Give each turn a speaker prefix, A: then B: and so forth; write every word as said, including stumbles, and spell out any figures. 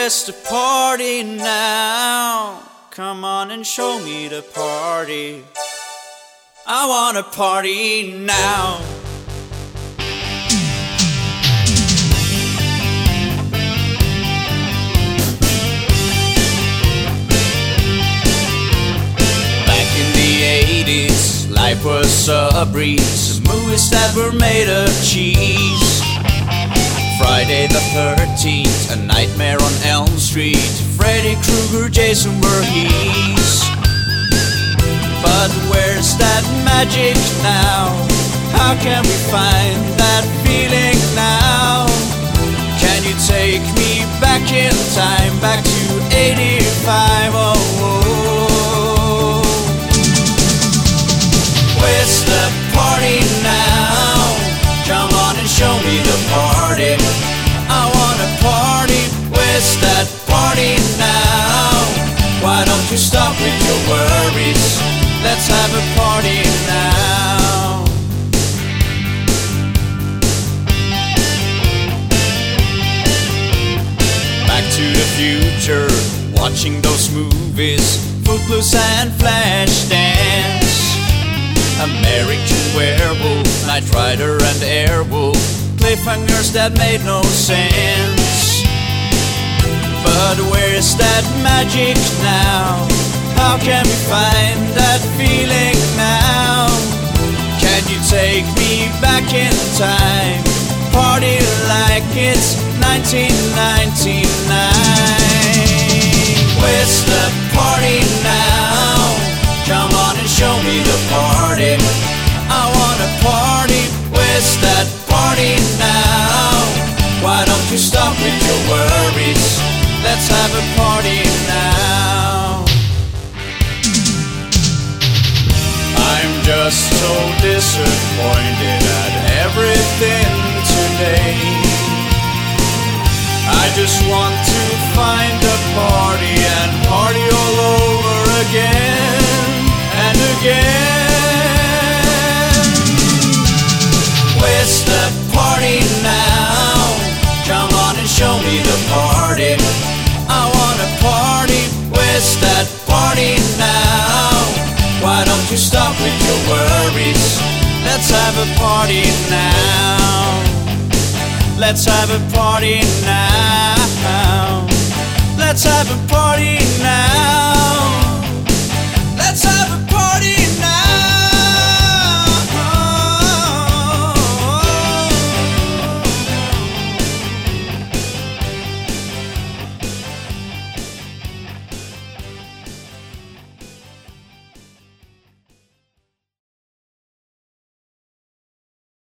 A: Where's the party now? Come on and show me the party. I wanna party now. Back in the eighties, life was a breeze. Movies that were made of cheese. Friday the thirteenth, A Nightmare on Elm Street. Freddy Krueger, Jason Voorhees. But where's that magic now? How can we find that feeling now? Can you take me back in time, back to eighty-five? Oh, oh. Where's the party now? Come on and show me the party. I wanna party. Where's that party now? Why don't you stop with your worries? Let's have a party now. Back to the future, watching those movies, Footloose and Flashdance. American Werewolf, Knight Rider and Airwolf, cliffhangers that made no sense. But where's that magic now? How can we find that feeling now? Can you take me back in time? Party like it's nineteen ninety-nine. Where's the party now? Come on and show me the party. I wanna party. Where's that party now? Why don't you stop with your worries? Let's have a party now. I'm just so disappointed at everything today. I just want to find a party and party all over again and again. Where's the party now? Come on and show me the party. I wanna party. Where's that party now? Why don't you stop with your worries? Let's have a party now. Let's have a party now.